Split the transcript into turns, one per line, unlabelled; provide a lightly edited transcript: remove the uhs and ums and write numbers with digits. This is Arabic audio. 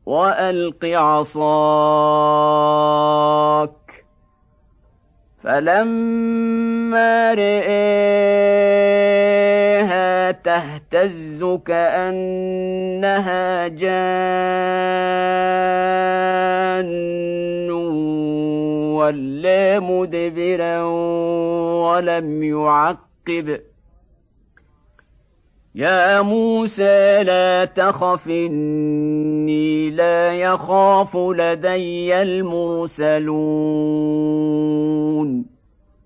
وألق عصاك. فلما رآها تهتز كأنها جان ولا مدبرا ولم يعقب. يا موسى لا تخف إني لا يخاف لدي المرسلون.